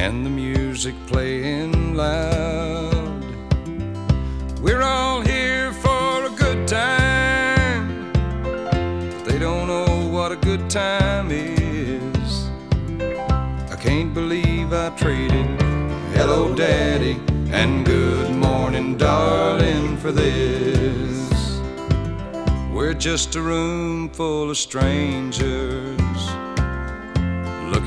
and the music playing loud. We're all here for a good time, but they don't know what a good time is. I can't believe I traded hello daddy and good morning darling for this. We're just a room full of strangers